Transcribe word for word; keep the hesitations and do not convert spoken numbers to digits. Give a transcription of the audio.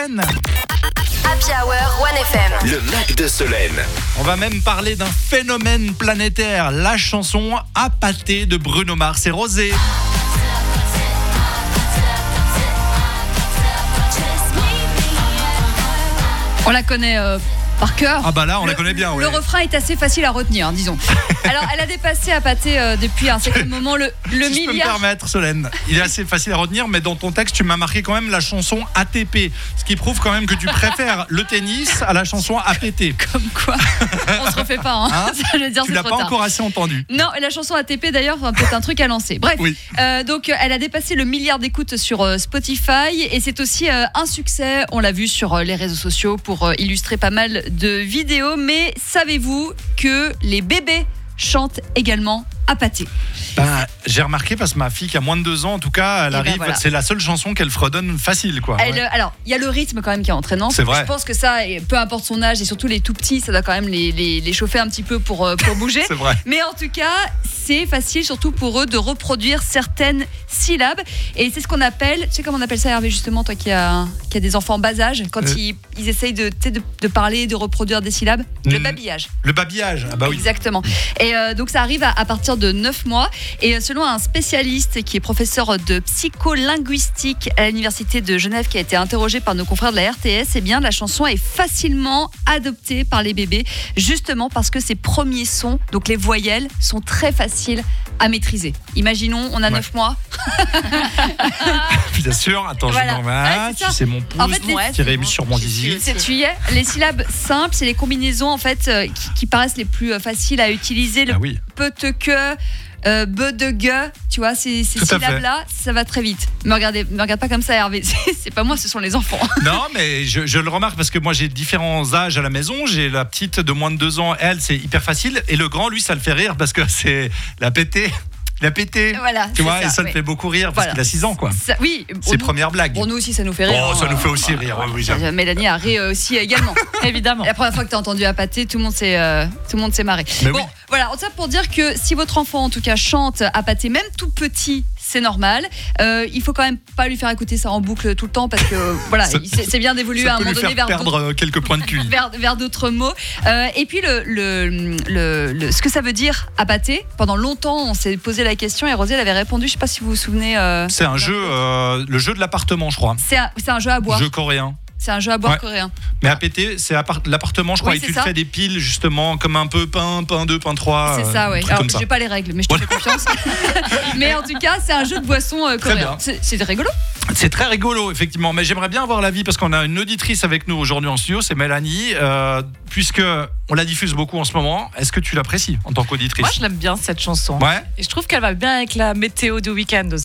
Solène. Happy Hour One F M. Le Mac de Solène. On va même parler d'un phénomène planétaire, la chanson Appâté de Bruno Mars et Rosé. On la connaît euh, par cœur. Ah bah là, on le, la connaît bien. Le ouais. refrain est assez facile à retenir, disons. Alors, elle a dépassé Appâté euh, depuis un certain moment le, le si je peux me milliard. permettre, Solène, il est assez facile à retenir, mais dans ton texte, tu m'as marqué quand même la chanson A T P, ce qui prouve quand même que tu préfères le tennis à la chanson A P T. Comme quoi, on se refait pas. Hein. Hein Ça, je veux dire, tu c'est l'as trop pas tard. encore assez entendu. Non, et la chanson A T P d'ailleurs, c'est peut-être un truc à lancer. Bref, Oui. euh, donc elle a dépassé le milliard d'écoutes sur euh, Spotify et c'est aussi euh, un succès. On l'a vu sur euh, les réseaux sociaux pour euh, illustrer pas mal de vidéos. Mais savez-vous que les bébés chantent également Appâté? Ben, j'ai remarqué parce que ma fille qui a moins de deux ans, en tout cas, elle Et ben arrive. voilà. C'est la seule chanson qu'elle fredonne facile, quoi. Elle, Ouais. euh, Alors, il y a le rythme quand même qui est entraînant. C'est vrai. Je pense que ça, et peu importe son âge et surtout les tout petits, ça doit quand même les, les, les chauffer un petit peu pour, euh, pour bouger. C'est vrai. Mais en tout cas, c'est facile, surtout pour eux, de reproduire certaines syllabes. Et c'est ce qu'on appelle, tu sais comment on appelle ça, Hervé, justement, toi qui as, qui as des enfants en bas âge, quand Euh. ils, ils essayent de, tu sais, de, de parler, de reproduire des syllabes? Le Mm. babillage. Le babillage, ah bah oui. Exactement. Et euh, donc ça arrive à, à partir de neuf mois. Et euh, selon un spécialiste qui est professeur de psycholinguistique à l'université de Genève, qui a été interrogé par nos confrères de la R T S, eh bien la chanson est facilement adoptée par les bébés, justement parce que ses premiers sons, donc les voyelles, sont très faciles à maîtriser. Imaginons, on a Ouais. neuf mois. Bien sûr, attends, Voilà. je m'en Ouais, vais. c'est ça. Tu sais, mon pouce En fait, les- tiré sur mon zizi. C'est tu y es. Les syllabes simples, c'est les combinaisons en fait euh, qui, qui paraissent les plus euh, faciles à utiliser. Le Ah oui. peu te que, euh, be de gueux, tu vois, ces, ces Tout à fait. syllabes-là, ça va très vite. Me regardez, me regarde pas comme ça, Hervé. C'est, c'est pas moi, ce sont les enfants. Non, mais je, je le remarque parce que moi j'ai différents âges à la maison. J'ai la petite de moins de deux ans, elle, c'est hyper facile. Et le grand, lui, ça le fait rire parce que c'est la pété. La pété. Voilà. Tu c'est vois, ça, et ça le ouais. fait beaucoup rire parce Voilà. qu'il a six ans, quoi. Ça- oui. Ses nous- premières blagues. Pour nous aussi, ça nous fait rire. Oh, ça hein. nous fait aussi rire. Oui, oui, j'avoue. Euh, Mélanie a ri euh, aussi également. Évidemment. La première fois que tu as entendu Appâté, tout le monde s'est, euh, tout le monde s'est marré. Mais bon, oui. voilà, ça pour dire que si votre enfant en tout cas chante Appâté, même tout petit, c'est normal. Euh, il faut quand même pas lui faire écouter ça en boucle tout le temps parce que euh, voilà, Ça- il- c'est, c'est bien d'évoluer Ça à un peut moment lui donné faire vers perdre euh, quelques points de Q I. vers, vers d'autres mots. Euh, et puis, le, le, le, le- ce que ça veut dire Appâté, pendant longtemps, on s'est posé la question et Rosé elle avait répondu. Je sais pas si vous vous souvenez. euh, C'est un jeu, euh, le jeu de l'appartement, je crois. c'est, un, c'est un jeu à boire. Jeu coréen. C'est un jeu à boire Ouais. coréen. Mais A P T, c'est appart- l'appartement, je crois, Oui, et c'est tu ça. le fais des piles, justement, comme un peu pain, pain deux, pain trois. C'est euh, ça, un ouais. truc Alors, comme ça. j'ai pas les règles, mais je te fais confiance. Mais en tout cas, c'est un jeu de boisson euh, Très coréen. bien. C'est, c'est rigolo. C'est très rigolo, effectivement. Mais j'aimerais bien avoir l'avis parce qu'on a une auditrice avec nous aujourd'hui en studio, c'est Mélanie. Euh, puisque on la diffuse beaucoup en ce moment, est-ce que tu l'apprécies en tant qu'auditrice? Moi, je l'aime bien cette chanson. Ouais. Et je trouve qu'elle va bien avec la météo du week-end aussi.